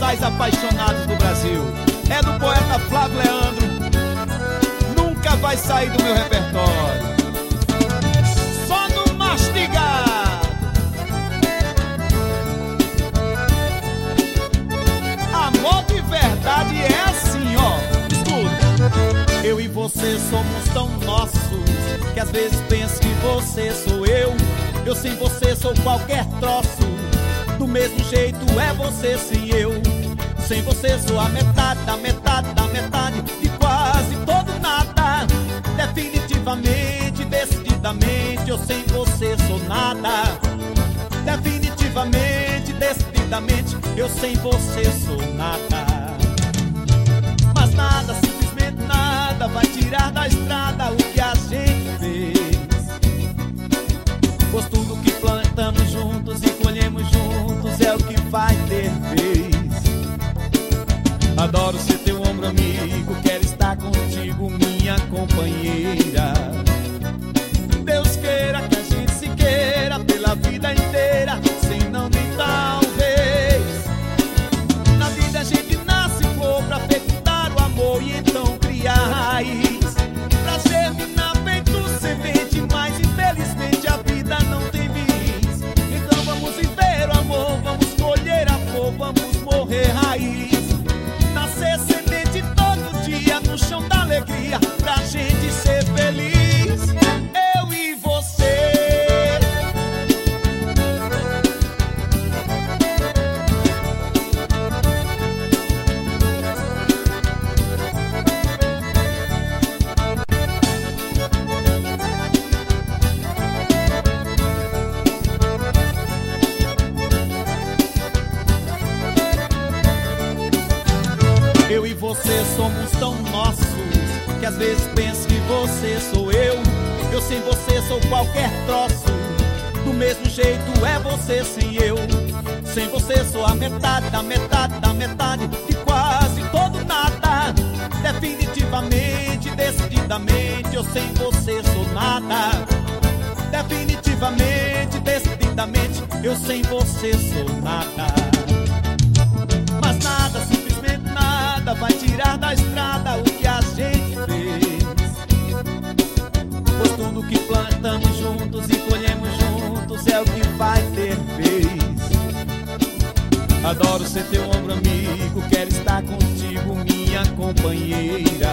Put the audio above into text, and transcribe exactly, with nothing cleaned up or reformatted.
mais apaixonados do Brasil. É do poeta Flávio Leandro. Nunca vai sair do meu repertório. Só no mastigado. Amor de verdade é assim, ó. Escuta. Eu e você somos tão nossos que às vezes penso que você sou eu. Eu sem você sou qualquer troço. Do mesmo jeito é você sem eu. Sem você sou a metade da metade da metade de quase todo nada. Definitivamente, decididamente, eu sem você sou nada. Definitivamente, decididamente, eu sem você sou nada. Mas nada, simplesmente nada vai tirar da estrada o que a gente fez. Pois tudo que plantamos juntos e colhemos juntos é o que vai ter vez. Adoro ser teu ombro amigo, quero estar contigo, minha companheira. Deus queira que a gente se queira pela vida inteira, sem não nem talvez. Na vida a gente nasce flor pra fecundar o amor e então criar raiz. Pra germinar feito semente, mas infelizmente a vida não tem bis. Então vamos viver o amor, vamos colher a flor, vamos morrer raiz. Nascer semente todo dia no chão da alegria, pra gente ser feliz. Eu e você. Eu e você somos tão nossos que às vezes penso que você sou eu. Eu sem você sou qualquer troço. Do mesmo jeito é você sem eu. Sem você sou a metade da metade da metade de quase todo nada. Definitivamente, decididamente, eu sem você sou nada. Definitivamente, decididamente, eu sem você sou nada. Mas nada, simplesmente nada vai tirar da estrada o que a gente fez. Pois tudo que plantamos juntos e colhemos juntos é o que vai ter vez. Adoro ser teu ombro amigo, quero estar contigo, minha companheira.